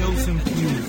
Chosen Few.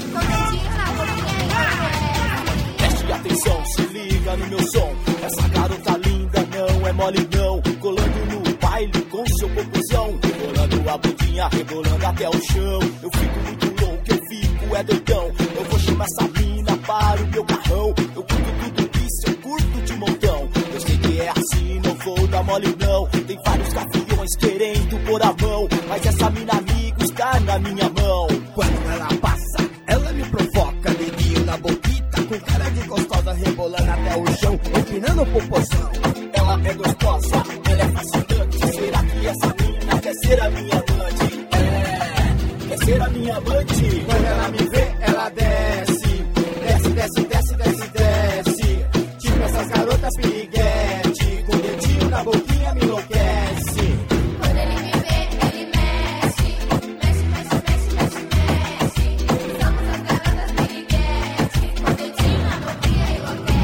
Preste atenção, se liga no meu som. Essa garota linda não é mole não. Colando no baile com seu popozão. Rebolando a bundinha, rebolando até o chão. Eu fico muito louco, eu fico doidão. Eu vou chamar essa mina para o meu carrão. Eu curto tudo isso, eu curto de montão. Eu sei que é assim, não vou dar mole não. Tem vários gaviões querendo pôr a mão, mas essa mina amigo está na minha mão. Quando ela passa, ela me provoca. Dedinho na boquita, com cara de gostosa, rebolando até o chão, empinando o popozão. Ela é gostosa, ela é fascinante. Será que essa mina quer ser a minha amante? Quer ser a minha amante? Quando ela me vê, ela desce. Desce, desce, desce, desce, desce. Tipo essas garotas piriguete. Com o dedinho na boquinha me enlouquece. Quando ele me vê, ele mexe. Mexe, mexe, mexe, mexe, mexe. Somos as garotas piriguete. Com o dedinho na boquinha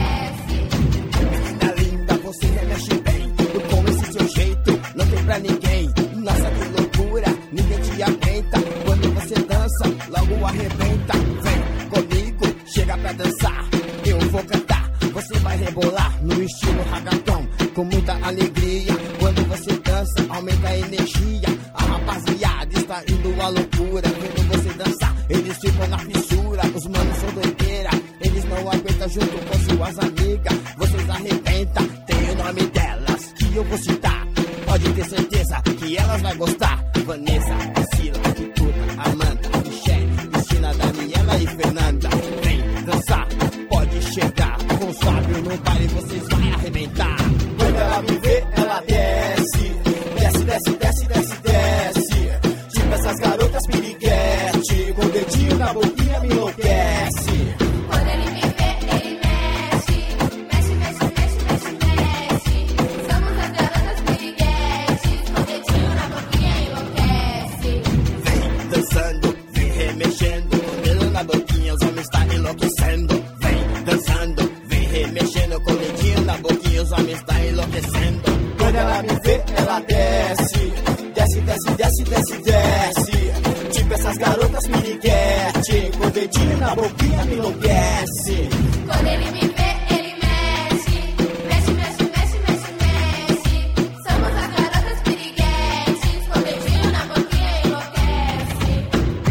enlouquece. Menina linda, você remexe bem. Com esse seu jeito, não tem pra ninguém. Nossa, que loucura, ninguém te aguenta. Quando você dança, logo arrebenta. Vem comigo, chega pra dançar. Eu vou cantar, você vai rebolar no estilo ragaton, com muita alegria. Quando você dança, aumenta a energia. A rapaziada está indo à loucura. Vendo você dançar, eles ficam na fissura. Os manos são doideira, eles não aguentam junto com suas amigas. Vocês arrebentam, tem o nome delas que eu vou citar. Pode ter certeza que elas vão gostar. Vanessa, Priscila, Tuta, Amanda, Michelle, Cristina, Daniela e Fernanda. Vem dançar, pode chegar. Com o Fábio no baile vocês vão arrebentar. Quando ela me vê, ela desce. Desce, desce, desce, desce, desce. Tipo essas garotas piriguete. Com o dedinho na boquinha me enlouquece. Quando ele me vê, ele mexe. Mexe, mexe, mexe, mexe, mexe. Somos as garotas piriguetes. Com o dedinho na boquinha enlouquece. Vem dançando, vem remexendo. Com o dedo na boquinha os homens estão enlouquecendo. Vem dançando, vem remexendo. Com o dedinho na boquinha os homens estão enlouquecendo. Quando ela me vê, ela desce. Desce, desce, desce, desce, desce. Tipo essas garotas piriguete. Com o dedinho na boquinha me enlouquece. Quando ele me vê, ele mexe. Mexe, mexe, mexe, mexe, mexe. Somos as garotas piriguetes. Com o dedinho na boquinha enlouquece.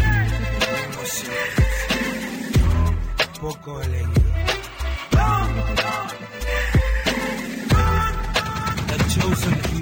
Poco alegre. The Chosen Few.